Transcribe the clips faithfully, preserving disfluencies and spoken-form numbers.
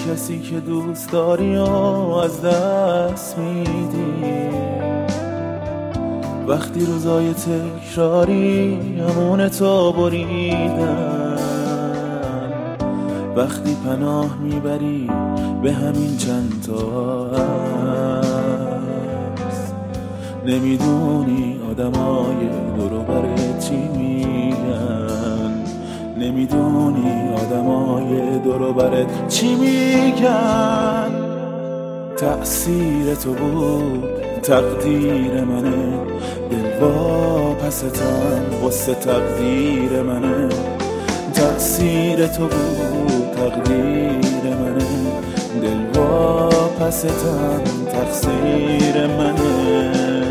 کسی که دوست داری و از دست میدی. وقتی روزای تکراری همون تو بریدن، وقتی پناه میبری به همین چند تا هست. نمیدونی آدمای دورو برای چی میگن، نمیدونی آدمای دورو برات چی میگن. تأثیر تو بود تقدیر منه، دل واپستم غصه تقدیر منه. تأثیر تو بود تقدیر منه، دل واپستم تقصیر منه.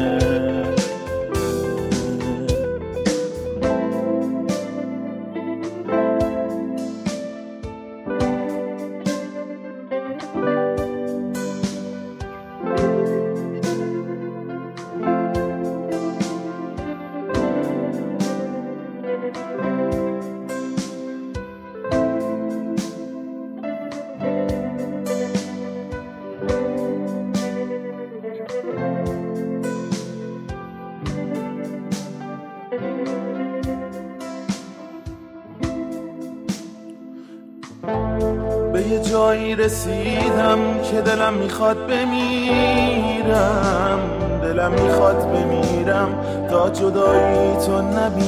به یه جایی رسیدم که دلم میخواد بمیرم، دلم میخواد بمیرم تا جدایی تو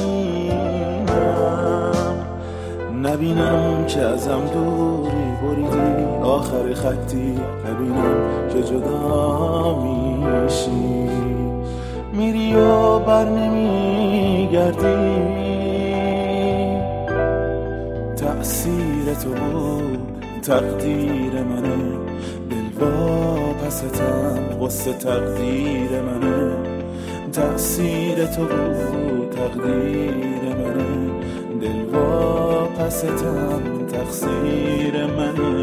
نبینم. نبینم که ازم دوری بریدی آخر خطی، نبینم که جدا میشی میری و بر نمیگردی. تأثیر تو بود تقدیر منه، دل واپستم غصه تقدیر منه. تأثیر تو بود تقدیر منه، دل واپستم تقصیر منه.